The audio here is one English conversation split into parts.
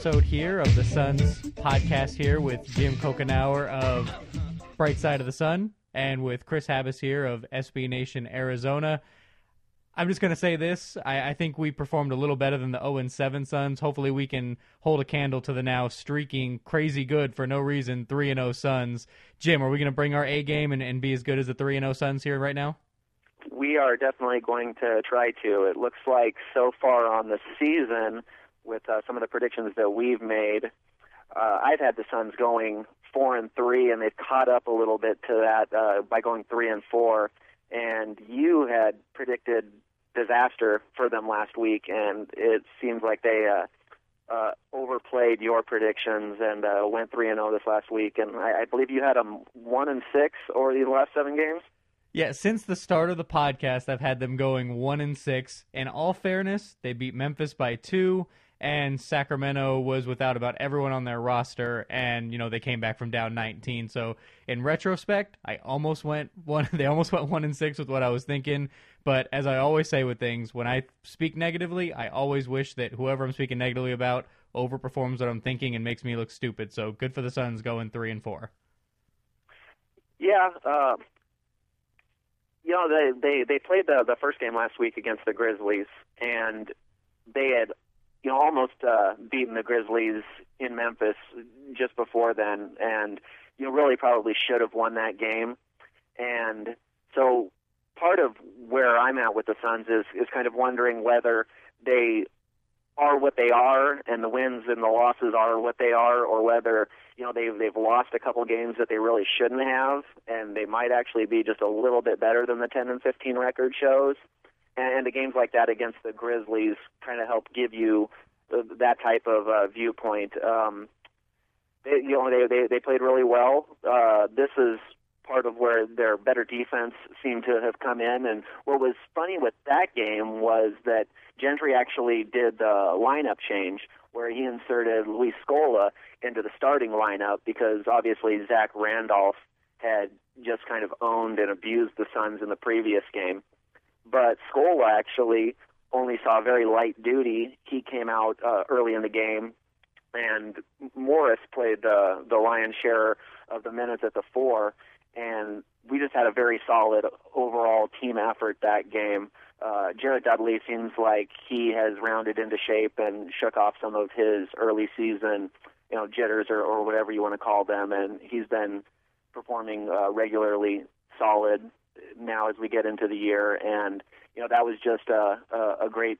episode here of the Suns podcast here with Jim Kokenauer of Bright Side of the Sun and with Chris Habas here of SB Nation Arizona. I'm just going to say this. I think we performed a little better than the 0-7 Suns. Hopefully we can hold a candle to the now streaking crazy good for no reason 3-0 Suns. Jim, are we going to bring our A game and be as good as the 3-0 Suns here right now? We are definitely going to try to. It looks like so far on the season, with some of the predictions that we've made, I've had the Suns going 4-3, and they've caught up a little bit to that by going 3-4. And you had predicted disaster for them last week, and it seems like they overplayed your predictions and went 3-0 this last week. And I believe you had them 1-6 over the last 7 games. Yeah, since the start of the podcast, I've had them going 1-6. In all fairness, they beat Memphis by 2, and Sacramento was without about everyone on their roster, and they came back from down 19. So in retrospect, they almost went 1-6 with what I was thinking. But as I always say with things, when I speak negatively, I always wish that whoever I'm speaking negatively about overperforms what I'm thinking and makes me look stupid. So good for the Suns going 3-4. Yeah. They played the first game last week against the Grizzlies, and they had almost beaten the Grizzlies in Memphis just before then, and really probably should have won that game. And so part of where I'm at with the Suns is kind of wondering whether they are what they are and the wins and the losses are what they are, or whether they've lost a couple games that they really shouldn't have, and they might actually be just a little bit better than the 10-15 record shows. And the games like that against the Grizzlies kind of help give you that type of viewpoint. They played really well. This is part of where their better defense seemed to have come in. And what was funny with that game was that Gentry actually did the lineup change, where he inserted Luis Scola into the starting lineup because obviously Zach Randolph had just kind of owned and abused the Suns in the previous game. But Scola actually only saw very light duty. He came out early in the game, and Morris played the lion's share of the minutes at the 4, and we just had a very solid overall team effort that game. Jared Dudley seems like he has rounded into shape and shook off some of his early season, jitters or whatever you want to call them, and he's been performing regularly solid now as we get into the year. And that was just a great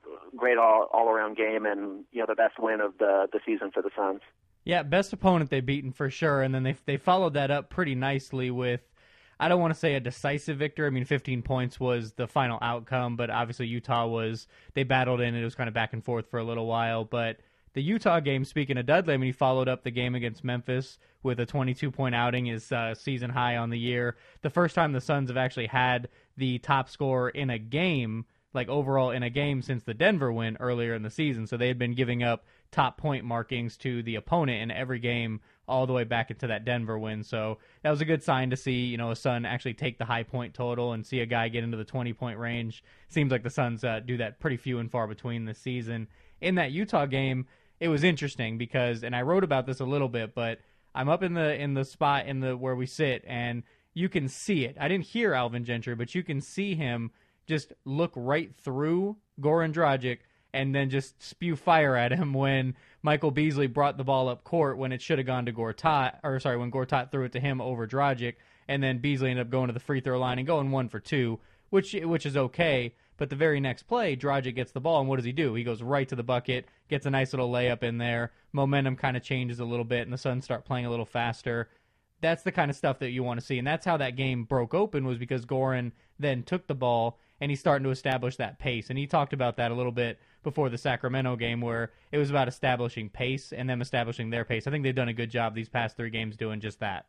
all around game, and the best win of the season for the Suns. Yeah, best opponent they've beaten for sure, and then they followed that up pretty nicely with, I don't want to say a decisive victory. I mean, 15 points was the final outcome, but obviously Utah they battled in, and it was kind of back and forth for a little while. But the Utah game, speaking of Dudley, I mean, he followed up the game against Memphis with a 22-point outing, his season high on the year. The first time the Suns have actually had the top scorer in a game, like overall in a game, since the Denver win earlier in the season. So they had been giving up top point markings to the opponent in every game all the way back into that Denver win. So that was a good sign to see, a Sun actually take the high point total and see a guy get into the 20-point range. Seems like the Suns do that pretty few and far between this season. In that Utah game, it was interesting because, and I wrote about this a little bit, but I'm up in the spot where we sit, and you can see it. I didn't hear Alvin Gentry, but you can see him just look right through Goran Dragic and then just spew fire at him when Michael Beasley brought the ball up court when it should have gone to Gortat, when Gortat threw it to him over Dragic, and then Beasley ended up going to the free throw line and going 1 for 2, which is okay. But the very next play, Dragic gets the ball, and what does he do? He goes right to the bucket, gets a nice little layup in there. Momentum kind of changes a little bit, and the Suns start playing a little faster. That's the kind of stuff that you want to see, and that's how that game broke open, was because Goran then took the ball, and he's starting to establish that pace. And he talked about that a little bit before the Sacramento game, where it was about establishing pace and them establishing their pace. I think they've done a good job these past 3 games doing just that.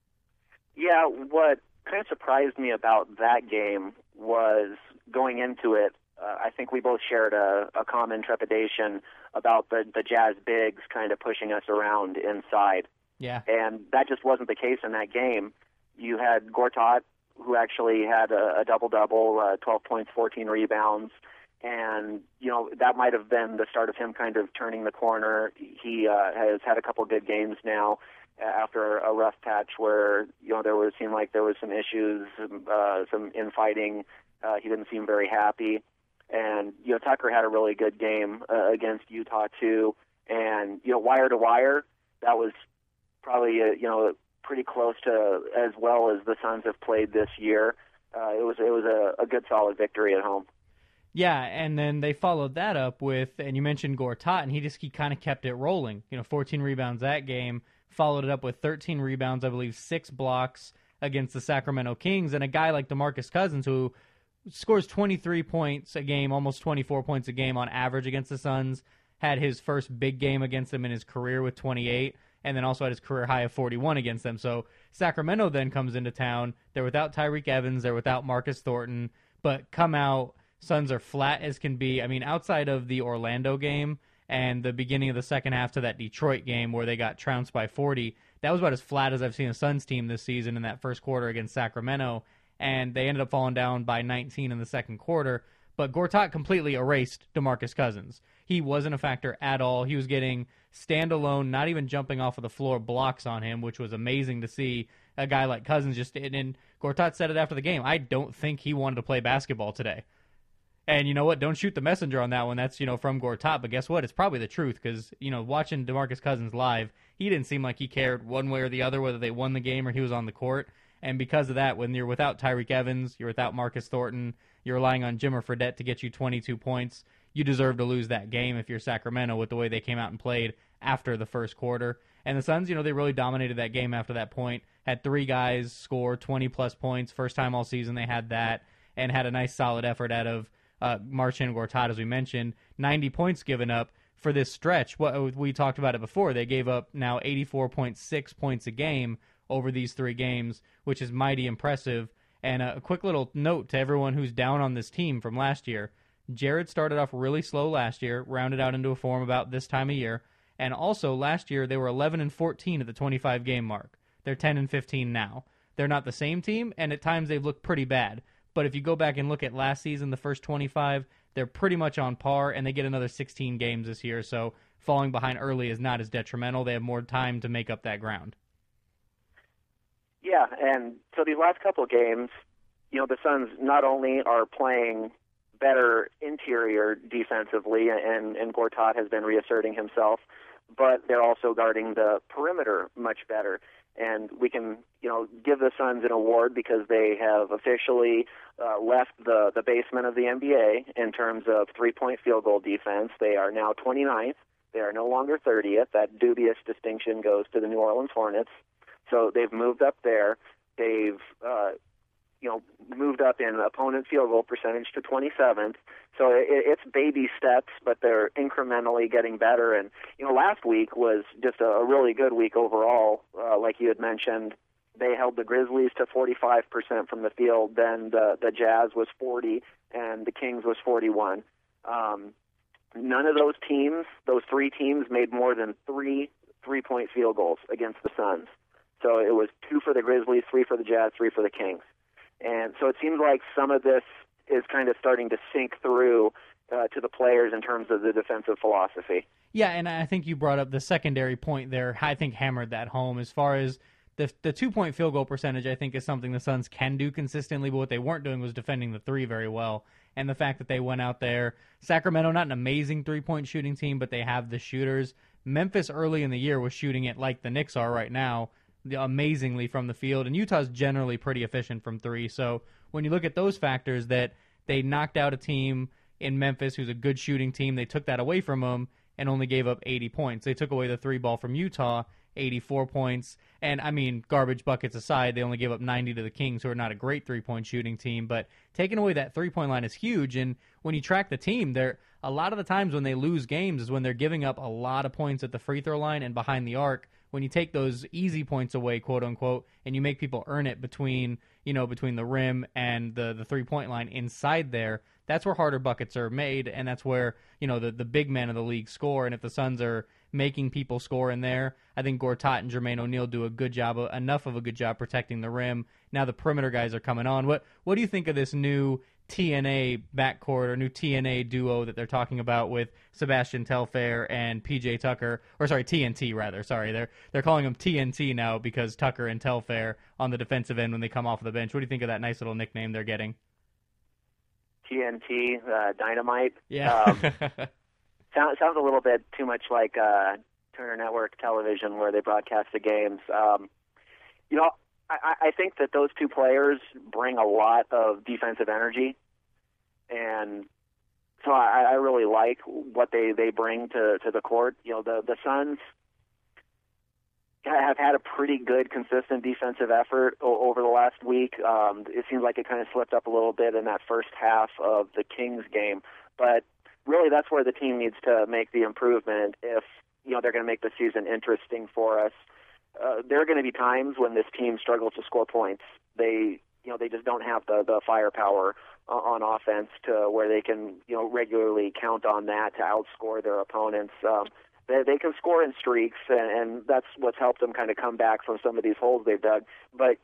Yeah, what kind of surprised me about that game was going into it, I think we both shared a common trepidation about the Jazz bigs kind of pushing us around inside. Yeah. And that just wasn't the case in that game. You had Gortat, who actually had a double-double, 12 points, 14 rebounds, And, that might have been the start of him kind of turning the corner. He has had a couple good games now after a rough patch where, seemed like there was some issues, some infighting. He didn't seem very happy. And, Tucker had a really good game against Utah, too. And, wire to wire, that was probably, pretty close to as well as the Suns have played this year. It was a good, solid victory at home. Yeah, and then they followed that up with, and you mentioned Gortat, and he kind of kept it rolling. 14 rebounds that game, followed it up with 13 rebounds, I believe 6 blocks against the Sacramento Kings, and a guy like DeMarcus Cousins who scores 23 points a game, almost 24 points a game on average against the Suns, had his first big game against them in his career with 28, and then also had his career high of 41 against them. So Sacramento then comes into town. They're without Tyreke Evans. They're without Marcus Thornton, but come out. Suns are flat as can be. I mean, outside of the Orlando game and the beginning of the second half to that Detroit game where they got trounced by 40, that was about as flat as I've seen a Suns team this season in that first quarter against Sacramento, and they ended up falling down by 19 in the second quarter. But Gortat completely erased DeMarcus Cousins. He wasn't a factor at all. He was getting standalone, not even jumping off of the floor, blocks on him, which was amazing to see a guy like Cousins just. And Gortat said it after the game. I don't think he wanted to play basketball today. And you know what? Don't shoot the messenger on that one. That's, from Gortat. But guess what? It's probably the truth because, watching DeMarcus Cousins live, he didn't seem like he cared one way or the other whether they won the game or he was on the court. And because of that, when you're without Tyreke Evans, you're without Marcus Thornton, you're relying on Jimmer Fredette to get you 22 points, you deserve to lose that game if you're Sacramento with the way they came out and played after the first quarter. And the Suns, they really dominated that game after that point. Had 3 guys score 20-plus points. First time all season they had that. And had a nice solid effort out of Marcin and Gortat, as we mentioned. 90 points given up for this stretch. We talked about it before. They gave up now 84.6 points a game over these 3 games, which is mighty impressive. And a quick little note to everyone who's down on this team from last year. Jared started off really slow last year, rounded out into a form about this time of year. And also, last year, they were 11-14 at the 25-game mark. They're 10-15 now. They're not the same team, and at times they've looked pretty bad. But if you go back and look at last season, the first 25, they're pretty much on par, and they get another 16 games this year. So falling behind early is not as detrimental. They have more time to make up that ground. Yeah, and so these last couple of games, the Suns not only are playing better interior defensively, and Gortat has been reasserting himself, but they're also guarding the perimeter much better. And we can, give the Suns an award because they have officially left the basement of the NBA in terms of three-point field goal defense. They are now 29th. They are no longer 30th. That dubious distinction goes to the New Orleans Hornets. So they've moved up there. They've, moved up in opponent field goal percentage to 27th. So it's baby steps, but they're incrementally getting better. And, last week was just a really good week overall. Like you had mentioned, they held the Grizzlies to 45% from the field. Then the Jazz was 40, and the Kings was 41. None of those teams, those 3 teams, made more than 3 3-point field goals against the Suns. So it was 2 for the Grizzlies, 3 for the Jazz, 3 for the Kings. And so it seems like some of this is kind of starting to sink through to the players in terms of the defensive philosophy. Yeah, and I think you brought up the secondary point there. I think hammered that home as far as the 2-point field goal percentage. I think is something the Suns can do consistently, but what they weren't doing was defending the 3 very well. And the fact that they went out there, Sacramento, not an amazing 3-point shooting team, but they have the shooters. Memphis early in the year was shooting it like the Knicks are right now, amazingly from the field, and Utah's generally pretty efficient from 3. So when you look at those factors, that they knocked out a team in Memphis who's a good shooting team, they took that away from them and only gave up 80 points. They took away the 3 ball from Utah, 84 points. And, I mean, garbage buckets aside, they only gave up 90 to the Kings, who are not a great 3-point shooting team. But taking away that 3-point line is huge. And when you track the team, a lot of the times when they lose games is when they're giving up a lot of points at the free throw line and behind the arc. When you take those easy points away, quote unquote, and you make people earn it between the rim and the 3-point line inside there, that's where harder buckets are made, and that's where, the big men of the league score. And if the Suns are making people score in there. I think Gortat and Jermaine O'Neal do enough of a good job protecting the rim. Now the perimeter guys are coming on. What do you think of this new TNA backcourt or new TNA duo that they're talking about with Sebastian Telfair and PJ Tucker, or sorry, TNT rather. Sorry, they're calling them TNT now because Tucker and Telfair on the defensive end when they come off the bench. What do you think of that nice little nickname they're getting? TNT, Dynamite. Yeah. Sounds a little bit too much like Turner Network Television where they broadcast the games. I think that those two players bring a lot of defensive energy, and so I really like what they bring to the court. The Suns have had a pretty good, consistent defensive effort over the last week. It seems like it kind of slipped up a little bit in that first half of the Kings game, but really that's where the team needs to make the improvement if they're going to make the season interesting for us. There are going to be times when this team struggles to score points. They just don't have the firepower on offense to where they can regularly count on that to outscore their opponents. They can score in streaks, and that's what's helped them kind of come back from some of these holes they've dug. But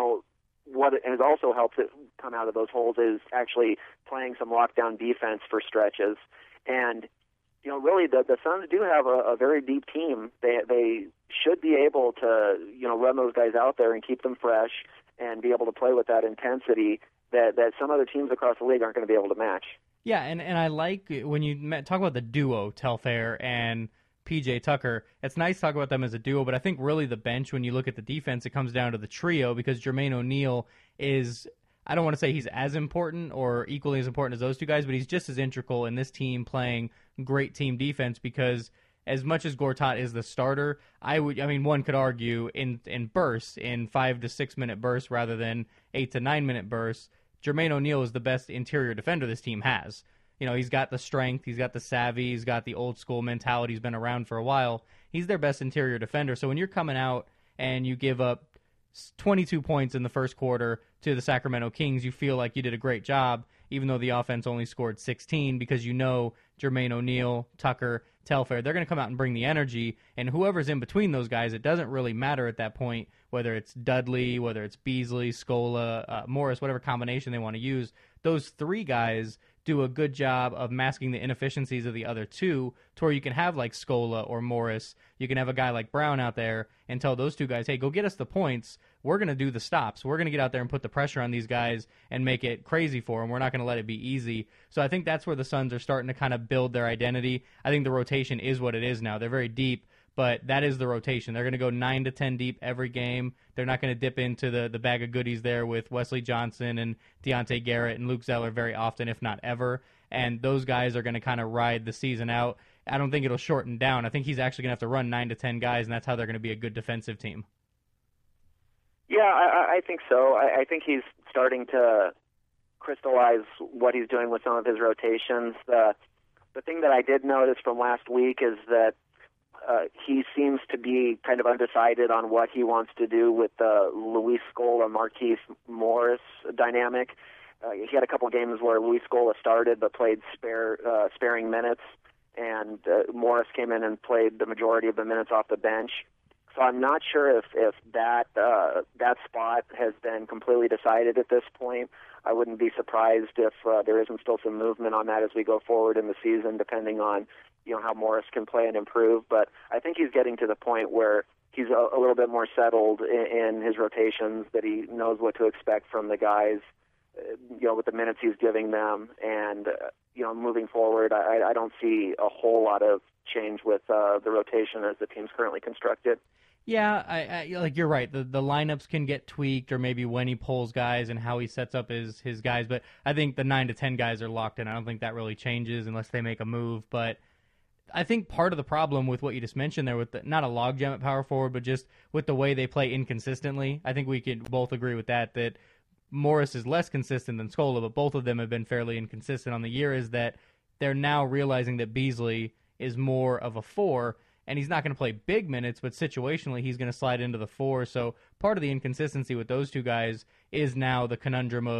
what has also helped it come out of those holes is actually playing some lockdown defense for stretches. And really, the Suns do have a very deep team. They should be able to, run those guys out there and keep them fresh and be able to play with that intensity that some other teams across the league aren't going to be able to match. Yeah, and I like when you talk about the duo, Telfair and PJ Tucker. It's nice to talk about them as a duo, but I think really the bench, when you look at the defense, it comes down to the trio because Jermaine O'Neal is, I don't want to say he's as important or equally as important as those two guys, but he's just as integral in this team playing great team defense because as much as Gortat is the starter, one could argue in bursts, in 5 to 6 minute bursts rather than 8 to 9 minute bursts, Jermaine O'Neal is the best interior defender this team has. He's got the strength, he's got the savvy, he's got the old school mentality, he's been around for a while. He's their best interior defender. So when you're coming out and you give up 22 points in the first quarter to the Sacramento Kings, you feel like you did a great job, even though the offense only scored 16, because Jermaine O'Neal, Tucker, Telfair, they're going to come out and bring the energy, and whoever's in between those guys, it doesn't really matter at that point, whether it's Dudley, whether it's Beasley, Scola, Morris, whatever combination they want to use. Those three guys do a good job of masking the inefficiencies of the other two to where you can have like Scola or Morris, you can have a guy like Brown out there and tell those two guys, hey, go get us the points. We're going to do the stops. We're going to get out there and put the pressure on these guys and make it crazy for them. We're not going to let it be easy. So I think that's where the Suns are starting to kind of build their identity. I think the rotation is what it is now. They're very deep, but that is the rotation. They're going to go 9 to 10 deep every game. They're not going to dip into the bag of goodies there with Wesley Johnson and Deontay Garrett and Luke Zeller very often, if not ever. And those guys are going to kind of ride the season out. I don't think it'll shorten down. I think he's actually going to have to run 9 to 10 guys, and that's how they're going to be a good defensive team. Yeah, I think so. I think he's starting to crystallize what he's doing with some of his rotations. The thing that I did notice from last week is that he seems to be kind of undecided on what he wants to do with the Luis Scola, Markieff Morris dynamic. He had a couple games where Luis Scola started but played sparing minutes, and Morris came in and played the majority of the minutes off the bench. So I'm not sure if that spot has been completely decided at this point. I wouldn't be surprised if there isn't still some movement on that as we go forward in the season, depending on how Morris can play and improve. But I think he's getting to the point where he's a little bit more settled in his rotations, that he knows what to expect from the guys, with the minutes he's giving them. And, moving forward, I don't see a whole lot of change with the rotation as the team's currently constructed. Yeah, I like you're right. The lineups can get tweaked, or maybe when he pulls guys and how he sets up his guys. But I think the 9 to 10 guys are locked in. I don't think that really changes unless they make a move. But I think part of the problem with what you just mentioned there, with not a logjam at power forward, but just with the way they play inconsistently, I think we could both agree with that Morris is less consistent than Scola, but both of them have been fairly inconsistent on the year, is that they're now realizing that Beasley is more of a 4, and he's not going to play big minutes, but situationally he's going to slide into the 4. So part of the inconsistency with those two guys is now the conundrum of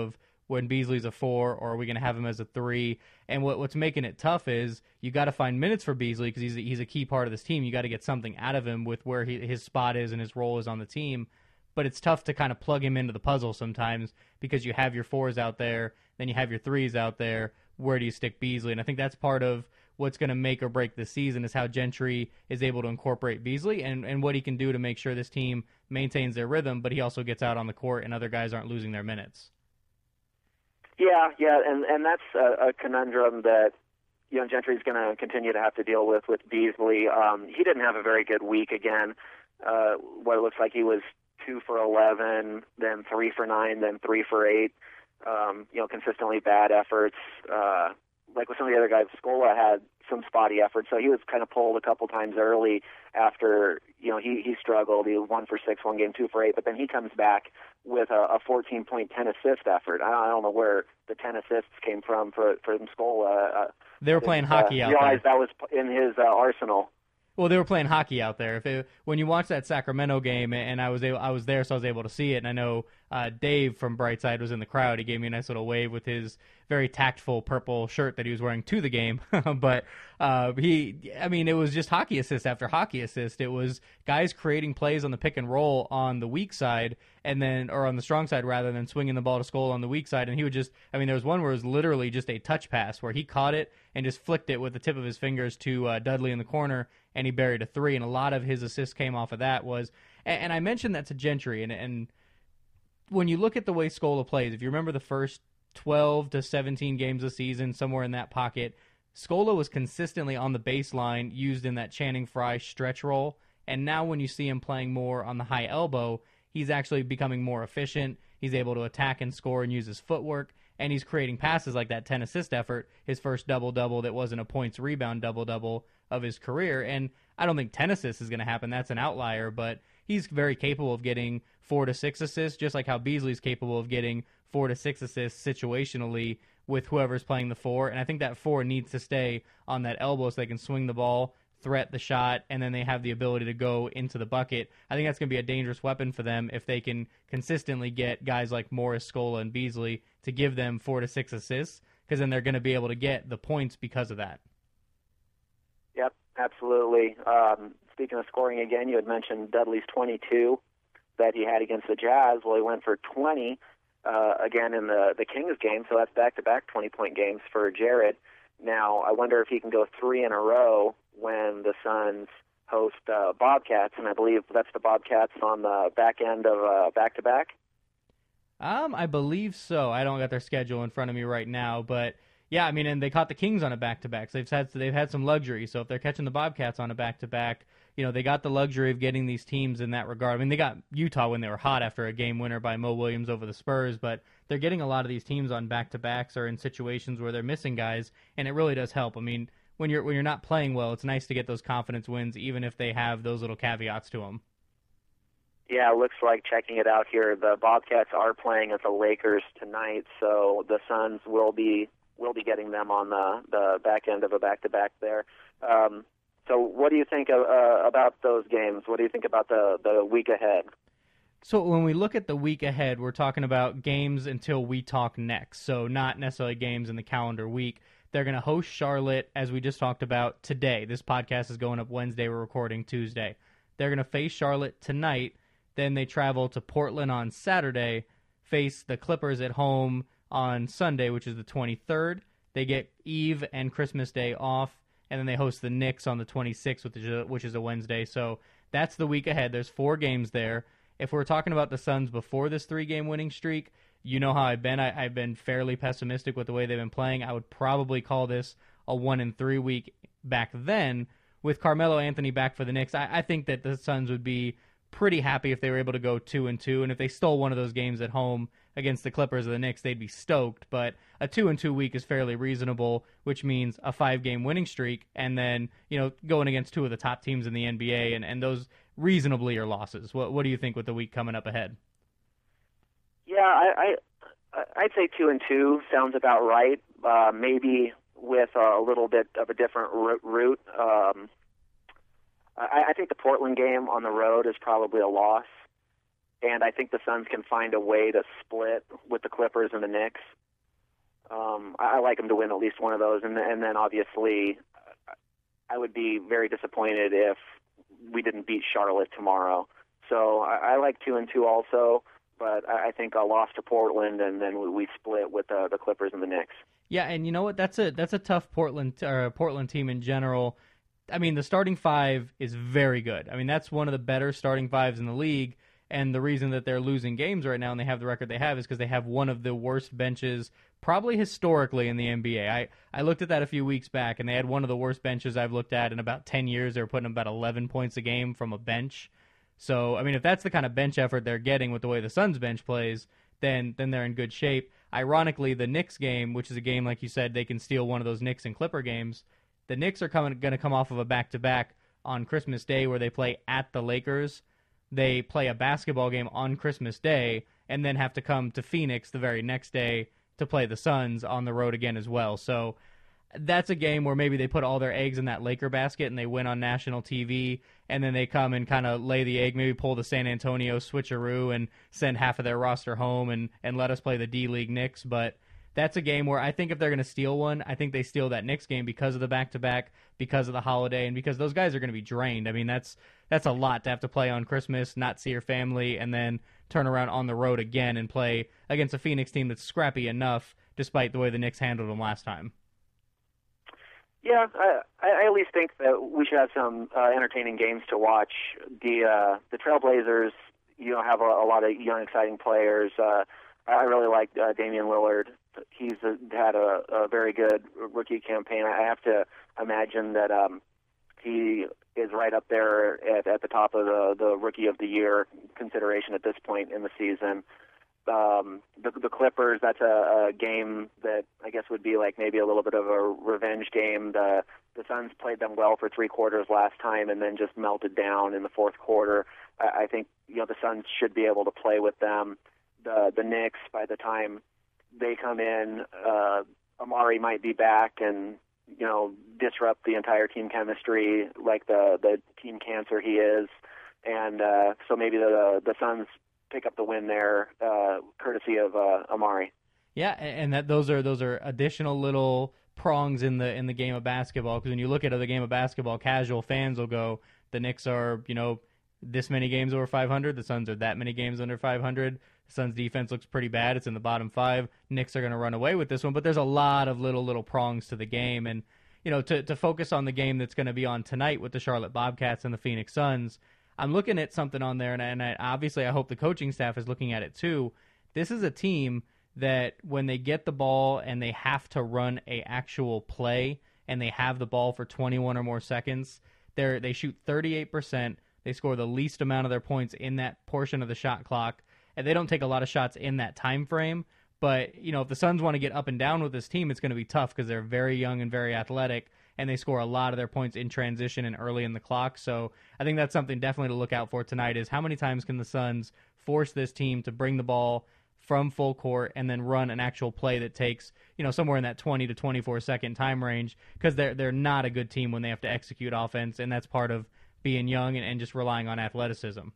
when Beasley's a 4, or are we going to have him as a 3? And what's making it tough is you got to find minutes for Beasley because he's a key part of this team. You got to get something out of him with where his spot is and his role is on the team. But it's tough to kind of plug him into the puzzle sometimes because you have your 4s out there, then you have your 3s out there. Where do you stick Beasley? And I think that's part of what's going to make or break this season is how Gentry is able to incorporate Beasley and what he can do to make sure this team maintains their rhythm, but he also gets out on the court and other guys aren't losing their minutes. Yeah, and that's a conundrum that Gentry's going to continue to have to deal with Beasley. He didn't have a very good week again. What it looks like he was 2 for 11, then 3 for 9, then 3 for 8. Consistently bad efforts. Like with some of the other guys, Scola had some spotty efforts, so he was kind of pulled a couple times early after, he struggled. He was 1 for 6 one game, 2 for 8, but then he comes back with a 14-point 10-assist effort. I don't know where the 10 assists came from Scola. They were playing hockey out there. Realized that was in his arsenal. Well, they were playing hockey out there. When you watch that Sacramento game, and I was there, so I was able to see it. And I know Dave from Brightside was in the crowd. He gave me a nice little wave with his very tactful purple shirt that he was wearing to the game. But it was just hockey assist after hockey assist. It was guys creating plays on the pick and roll on the weak side, or on the strong side rather than swinging the ball to Scola on the weak side. And he would just, there was one where it was literally just a touch pass where he caught it and just flicked it with the tip of his fingers to Dudley in the corner, and he buried a 3. And a lot of his assists came off of that. And I mentioned that to Gentry, and when you look at the way Scola plays, if you remember the first 12 to 17 games a season, somewhere in that pocket, Scola was consistently on the baseline used in that Channing Frye stretch role. And now when you see him playing more on the high elbow, he's actually becoming more efficient. He's able to attack and score and use his footwork. And he's creating passes like that 10-assist effort, his first double-double that wasn't a points rebound double-double of his career. And I don't think 10 assists is going to happen. That's an outlier, but he's very capable of getting 4 to 6 assists, just like how Beasley's capable of getting 4 to 6 assists situationally with whoever's playing the 4. And I think that 4 needs to stay on that elbow so they can swing the ball, threat the shot, and then they have the ability to go into the bucket. I think that's going to be a dangerous weapon for them if they can consistently get guys like Morris, Scola, and Beasley to give them 4 to 6 assists, because then they're going to be able to get the points because of that. Yep, absolutely. Speaking of scoring again, you had mentioned Dudley's 22 that he had against the Jazz. Well, he went for 20 again in the Kings game, so that's back-to-back 20-point games for Jared. Now, I wonder if he can go 3 in a row when the Suns host Bobcats, and I believe that's the Bobcats on the back end of back-to-back. I believe so. I don't got their schedule in front of me right now, but yeah, and they caught the Kings on a back-to-back, so they've had some luxury. So if they're catching the Bobcats on a back-to-back, they got the luxury of getting these teams in that regard. They got Utah when they were hot after a game winner by Mo Williams over the Spurs, but they're getting a lot of these teams on back-to-backs or in situations where they're missing guys, and it really does help. When you're not playing well, it's nice to get those confidence wins, even if they have those little caveats to them. Yeah, it looks like, checking it out here, the Bobcats are playing at the Lakers tonight, so the Suns will be getting them on the back end of a back-to-back there. So what do you think about those games? What do you think about the week ahead? So when we look at the week ahead, we're talking about games until we talk next, so not necessarily games in the calendar week. They're going to host Charlotte, as we just talked about, today. This podcast is going up Wednesday. We're recording Tuesday. They're going to face Charlotte tonight. Then they travel to Portland on Saturday, face the Clippers at home on Sunday, which is the 23rd. They get Eve and Christmas Day off, and then they host the Knicks on the 26th, which is a Wednesday. So that's the week ahead. There's 4 games there. If we're talking about the Suns before this 3-game winning streak, you know how I've been. I've been fairly pessimistic with the way they've been playing. I would probably call this a 1-3 week back then. With Carmelo Anthony back for the Knicks, I think that the Suns would be pretty happy if they were able to go 2-2, and if they stole one of those games at home against the Clippers or the Knicks, they'd be stoked. But a 2-2 week is fairly reasonable, which means a 5-game winning streak, and then going against 2 of the top teams in the NBA, and those reasonably are losses. What do you think with the week coming up ahead? Yeah, I'd say 2-2 sounds about right. Maybe with a little bit of a different route. I think the Portland game on the road is probably a loss. and I think the Suns can find a way to split with the Clippers and the Knicks. I like them to win at least one of those, and then obviously I would be very disappointed if we didn't beat Charlotte tomorrow. So I like 2-2 also, but I think a loss to Portland, and then we split with the Clippers and the Knicks. Yeah, and you know what? That's a tough Portland team in general. I mean, the starting five is very good. I mean, that's one of the better starting fives in the league. And the reason that they're losing games right now and they have the record they have is because they have one of the worst benches probably historically in the NBA. I looked at that a few weeks back, and they had one of the worst benches I've looked at in about 10 years. They were putting about 11 points a game from a bench. So, I mean, if that's the kind of bench effort they're getting with the way the Suns bench plays, then they're in good shape. Ironically, the Knicks game, which is a game, like you said, they can steal one of those Knicks and Clipper games, the Knicks are going to come off of a back-to-back on Christmas Day where they play at the Lakers. They play a basketball game on Christmas Day and then have to come to Phoenix the very next day to play the Suns on the road again as well. So that's a game where maybe they put all their eggs in that Laker basket and they win on national TV, and then they come and kind of lay the egg, maybe pull the San Antonio switcheroo and send half of their roster home and let us play the D-League Knicks. But that's a game where I think if they're going to steal one, I think they steal that Knicks game because of the back-to-back, because of the holiday, and because those guys are going to be drained. I mean, that's a lot to have to play on Christmas, not see your family, and then turn around on the road again and play against a Phoenix team that's scrappy enough, despite the way the Knicks handled them last time. Yeah, I at least think that we should have some entertaining games to watch. The Trailblazers, have a lot of young, exciting players. I really like Damian Lillard. He's had a very good rookie campaign. I have to imagine that he is right up there at the top of the Rookie of the Year consideration at this point in the season. The Clippers, that's a game that I guess would be like maybe a little bit of a revenge game. The Suns played them well for 3 quarters last time and then just melted down in the fourth quarter. I think the Suns should be able to play with them. The Knicks, by the time they come in, Amari might be back and disrupt the entire team chemistry like the team cancer he is, and so maybe the Suns pick up the win there, courtesy of Amari. Yeah, and those are additional little prongs in the game of basketball, because when you look at the game of basketball, casual fans will go, the Knicks are this many games over 500, the Suns are that many games under 500. The Suns' defense looks pretty bad. It's in the bottom 5. Knicks are going to run away with this one, but there's a lot of little prongs to the game. And, to focus on the game that's going to be on tonight with the Charlotte Bobcats and the Phoenix Suns, I'm looking at something on there, and obviously I hope the coaching staff is looking at it too. This is a team that when they get the ball and they have to run a actual play and they have the ball for 21 or more seconds, they shoot 38%. They score the least amount of their points in that portion of the shot clock. And they don't take a lot of shots in that time frame. But, if the Suns want to get up and down with this team, it's going to be tough because they're very young and very athletic, and they score a lot of their points in transition and early in the clock. So I think that's something definitely to look out for tonight is how many times can the Suns force this team to bring the ball from full court and then run an actual play that takes, somewhere in that 20 to 24-second time range, because they're not a good team when they have to execute offense, and that's part of being young and just relying on athleticism.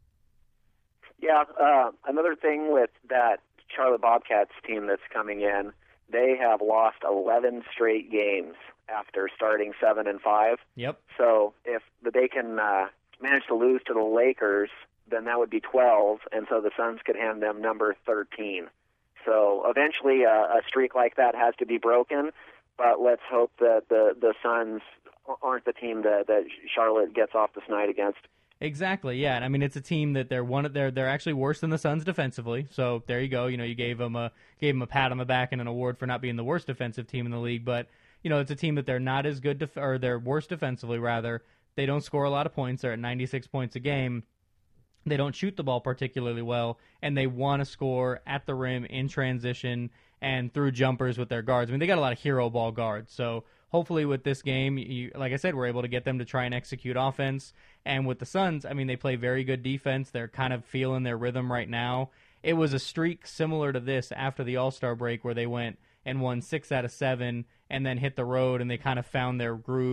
Yeah, another thing with that Charlotte Bobcats team that's coming in, they have lost 11 straight games after starting 7-5. Yep. So if they can manage to lose to the Lakers, then that would be 12, and so the Suns could hand them number 13. So eventually a streak like that has to be broken, but let's hope that the Suns aren't the team that Charlotte gets off the snide against. Exactly, yeah. And I mean, it's a team that they're actually worse than the Suns defensively. So there you go. You gave them a pat on the back and an award for not being the worst defensive team in the league. But it's a team that they're not as good or they're worse defensively rather. They don't score a lot of points. They're at 96 points a game. They don't shoot the ball particularly well, and they want to score at the rim in transition and through jumpers with their guards. I mean, they got a lot of hero ball guards. So hopefully with this game, like I said, we're able to get them to try and execute offense. And with the Suns, I mean, they play very good defense. They're kind of feeling their rhythm right now. It was a streak similar to this after the All-Star break where they went and won 6 out of 7 and then hit the road and they kind of found their groove.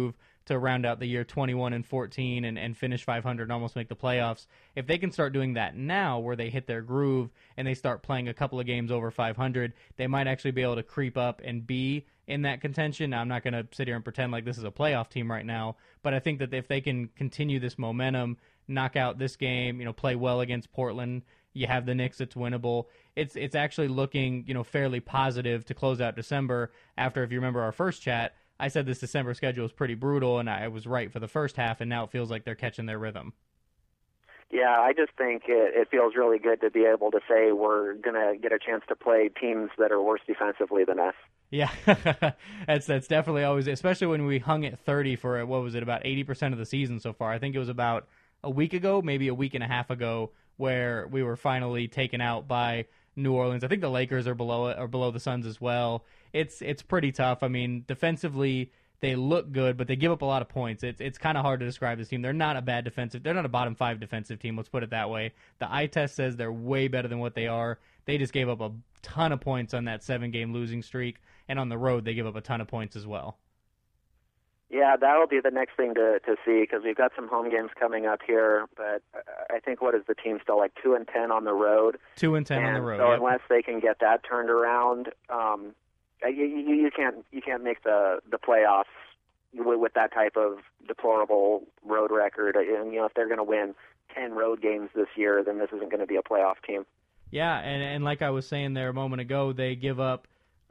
to round out the year 21-14 and finish 500 and almost make the playoffs. If they can start doing that now, where they hit their groove and they start playing a couple of games over 500, they might actually be able to creep up and be in that contention. Now, I'm not going to sit here and pretend like this is a playoff team right now, but I think that if they can continue this momentum, knock out this game, play well against Portland, you have the Knicks, it's winnable. It's actually looking, fairly positive to close out December. After, if you remember our first chat, I said this December schedule is pretty brutal, and I was right for the first half, and now it feels like they're catching their rhythm. Yeah, I just think it feels really good to be able to say we're going to get a chance to play teams that are worse defensively than us. Yeah, that's definitely always, especially when we hung at 30 for, about 80% of the season so far. I think it was about a week ago, maybe a week and a half ago, where we were finally taken out by New Orleans. I think the Lakers are below the Suns as well. It's pretty tough. I mean, defensively they look good, but they give up a lot of points. It's kind of hard to describe this team. They're not a bottom 5 defensive team. Let's put it that way. The eye test says they're way better than what they are. They just gave up a ton of points on that 7-game losing streak, and on the road they give up a ton of points as well. Yeah, that'll be the next thing to see, because we've got some home games coming up here. But I think, what is the team still, like 2-10 on the road? 2-10 on the road. So yep. Unless they can get that turned around, you can't make the playoffs with that type of deplorable road record. And if they're going to win 10 road games this year, then this isn't going to be a playoff team. Yeah, and like I was saying there a moment ago, they give up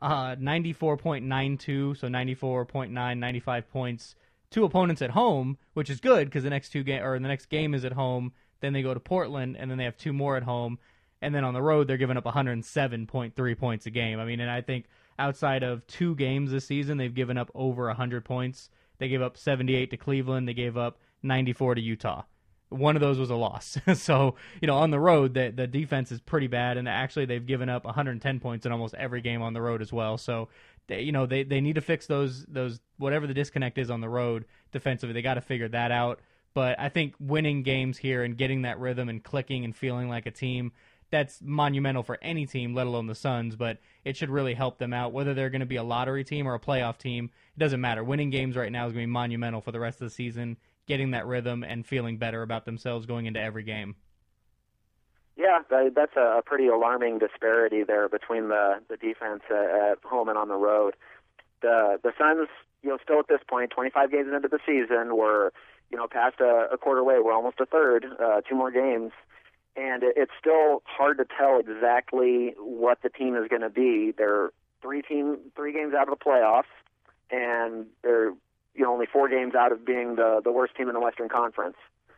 94.92, so 94.9, 95 points to opponents at home, which is good because the next game is at home. Then they go to Portland, and then they have 2 more at home, and then on the road they're giving up 107.3 points a game. I mean, and I think outside of 2 games this season, they've given up over 100 points. They gave up 78 to Cleveland. They gave up 94 to Utah. One of those was a loss. So, on the road, the defense is pretty bad, and actually they've given up 110 points in almost every game on the road as well. So, they need to fix those whatever the disconnect is on the road defensively. They got to figure that out. But I think winning games here and getting that rhythm and clicking and feeling like a team, that's monumental for any team, let alone the Suns, but it should really help them out. Whether they're going to be a lottery team or a playoff team, it doesn't matter. Winning games right now is going to be monumental for the rest of the season, getting that rhythm and feeling better about themselves going into every game. Yeah, that's a pretty alarming disparity there between the defense at home and on the road. The Suns, still at this point, 25 games into the season, we're past a quarter way. We're almost a third, 2 more games. And it's still hard to tell exactly what the team is going to be. They're 3 games out of the playoffs, and they're only 4 games out of being the worst team in the Western Conference.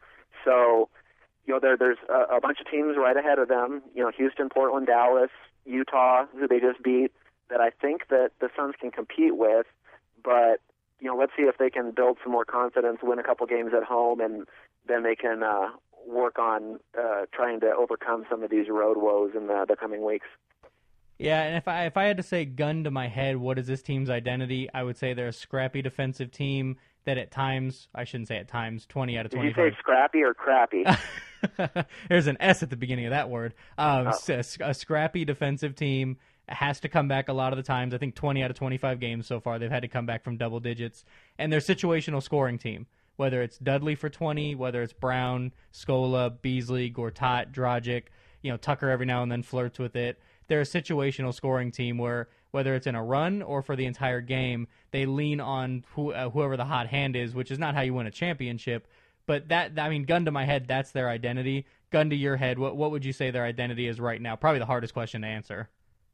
So, there's a bunch of teams right ahead of them. Houston, Portland, Dallas, Utah, who they just beat, that I think that the Suns can compete with. But let's see if they can build some more confidence, win a couple games at home, and then they can work on trying to overcome some of these road woes in the coming weeks. Yeah, and if I had to say, gun to my head, what is this team's identity, I would say they're a scrappy defensive team that at times, I shouldn't say at times, 20 out of 25. Did you say scrappy or crappy? There's an S at the beginning of that word. A scrappy defensive team has to come back a lot of the times. I think 20 out of 25 games so far, they've had to come back from double digits. And they're a situational scoring team. Whether it's Dudley for 20, whether it's Brown, Scola, Beasley, Gortat, Dragic, Tucker every now and then flirts with it. They're a situational scoring team where whether it's in a run or for the entire game, they lean on whoever the hot hand is, which is not how you win a championship. But gun to my head, that's their identity. Gun to your head, what would you say their identity is right now? Probably the hardest question to answer.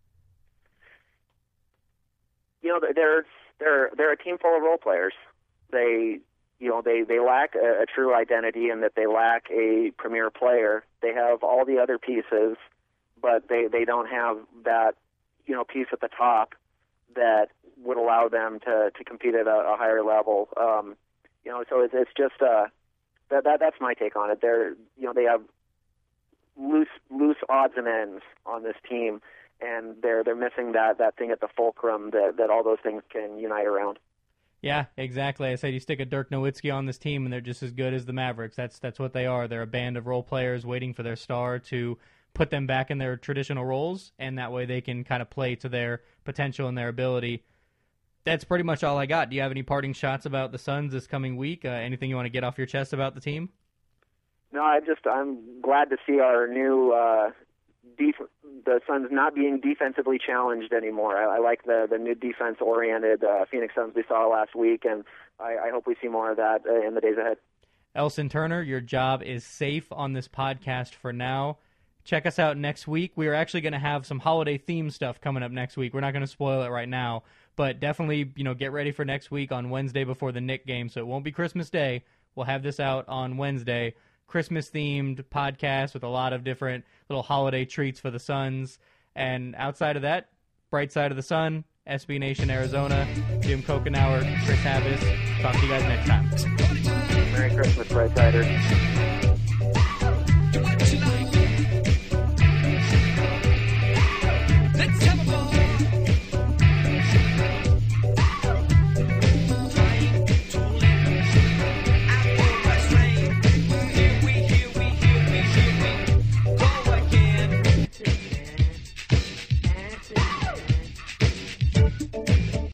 They're a team full of role players. They lack a true identity in that they lack a premier player. They have all the other pieces, but they don't have that piece at the top that would allow them to compete at a higher level. So it's just that's my take on it. They have loose odds and ends on this team, and they're missing that thing at the fulcrum that all those things can unite around. Yeah, exactly. I said you stick a Dirk Nowitzki on this team, and they're just as good as the Mavericks. That's what they are. They're a band of role players waiting for their star to put them back in their traditional roles, and that way they can kind of play to their potential and their ability. That's pretty much all I got. Do you have any parting shots about the Suns this coming week? Anything you want to get off your chest about the team? No, I'm glad to see our new the Suns not being defensively challenged anymore. I like the new defense-oriented Phoenix Suns we saw last week, and I hope we see more of that in the days ahead. Elson Turner, your job is safe on this podcast for now. Check us out next week. We are actually going to have some holiday-themed stuff coming up next week. We're not going to spoil it right now, but definitely, get ready for next week on Wednesday before the Knick game, so it won't be Christmas Day. We'll have this out on Wednesday. Christmas-themed podcast with a lot of different little holiday treats for the Suns. And outside of that, Bright Side of the Sun, SB Nation Arizona, Jim Kokenauer, Chris Havis. Talk to you guys next time. Merry Christmas, Bright Siders.